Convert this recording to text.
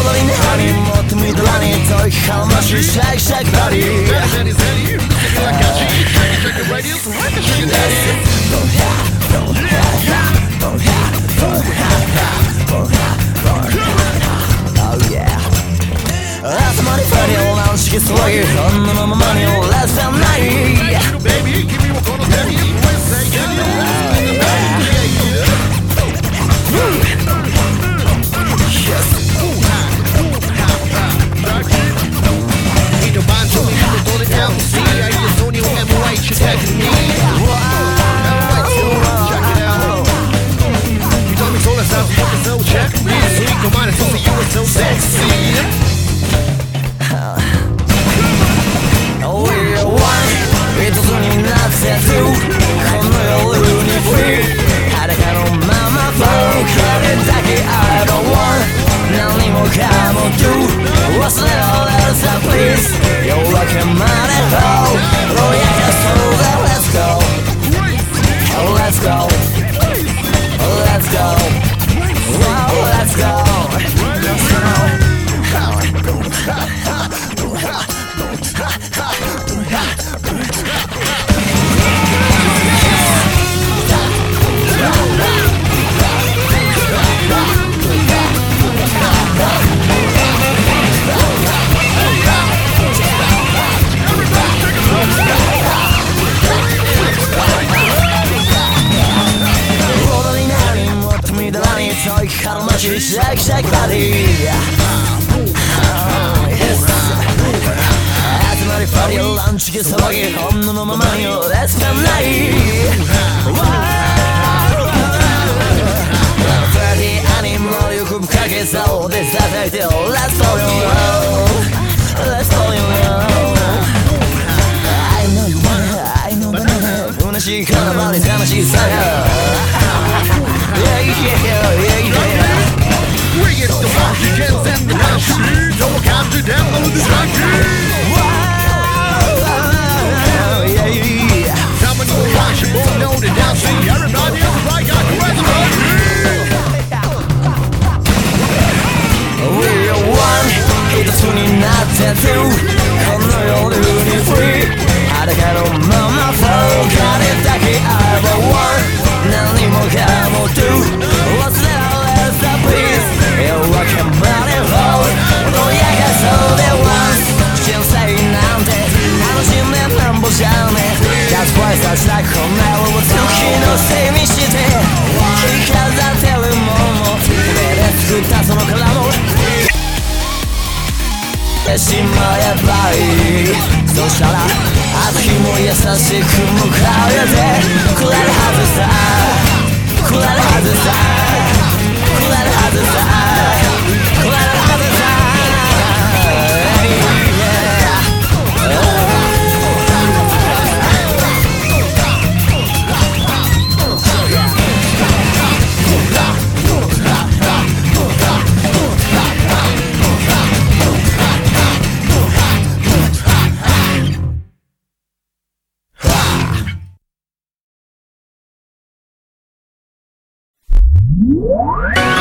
りにハニーもっと見たらに解き放しシェイクシェイクバディ朝までファニーを何式すわぎこんなままにをレッスンないBaby, give me one corner, baby. Say, give me one Yes. Ito banjo, ito todo el MC. Ahí es Sony o MY, checking me. Check it out. You told me so, let's have fucking so check me. Sweet, come on, it's only you, it's so sexy. We're one. 一つになってるこの夜にフリー裸のままフォークれだけ I don't want 何もかも do 忘れられるさ please 夜明けまで hold ぼやかそうだ let's go let's go let's go let's go let's go シェイクシェイクバディ集まりパリをランチで騒ぎ本能のままにレスがないフレディアニも欲深げさをで叩いて Let's fall in love Let's fall in love I know you wanna I know banana 虚しい体に魂さがYeah, yeah, yeah, yeah. We get the oxygen and the rush. Don't come to them, all the country. Yeah, yeah. Come on, go rush, you won't know the dancing. Everybody else like I can rest We are one. 一つになってるこの夜にフリー裸のままフォーカーでだけ I want one 何もかも do 忘れられた please 夜明けまで hold ぼやかそうで once 人生なんて楽しんでなんぼじゃね That's why さしたこんな夜を月のせいにして着飾ってるもの目で作ったその殻もしまえばいいそしたら朝日も優しく迎えてくれるはずさくれるはずさくれるはずさくれるはずさ What?